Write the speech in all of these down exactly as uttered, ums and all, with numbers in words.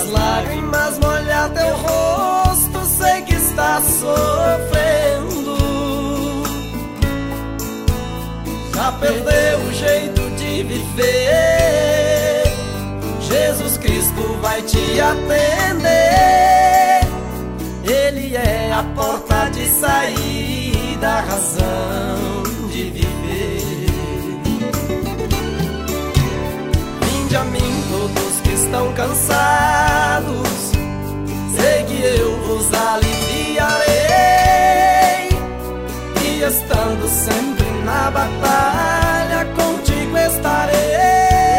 as lágrimas molhar teu rosto, sei que estás sofrendo. Já perdeu o jeito de viver, Jesus Cristo vai te atender. Ele é a porta de saída, a razão de viver. Vinde a mim todos que estão cansados, sei que eu vos aliviarei. E estando sempre na batalha, contigo estarei.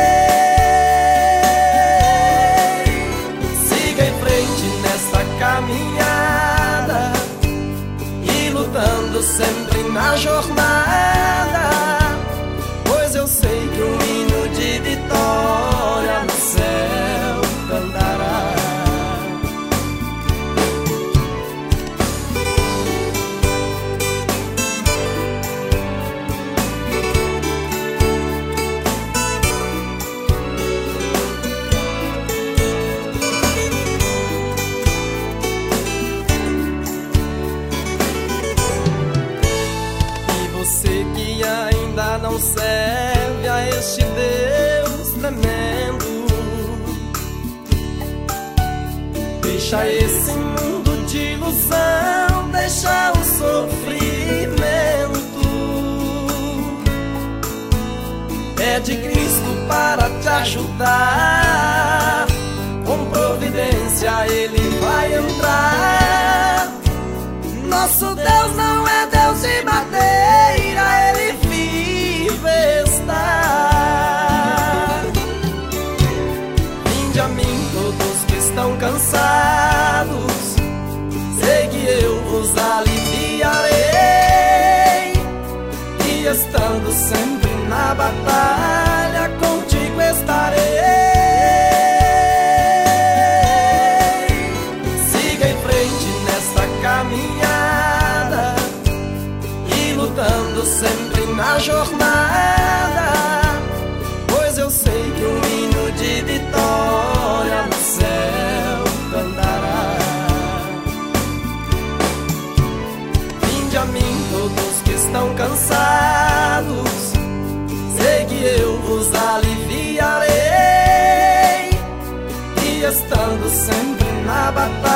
Siga em frente nesta caminhada e lutando sempre na jornada, pois eu sei que um hino de vitória no céu cantará. Você que ainda não serve a este Deus tremendo, deixa esse mundo de ilusão, deixa o sofrimento. Pede Cristo para te ajudar, com providência Ele vai entrar. Nosso Deus não é Deus de madeira, Ele vive está. Vinde a mim todos que estão cansados, sei que eu vos aliviarei. E estando sempre na batalha, contigo estarei. Siga em frente nesta caminhada e lutando sempre na jornada, pois eu sei que um hino de vitória no céu cantará. Vinde a mim todos que estão cansados, sei que eu vos aliviarei. E estando sempre na batalha,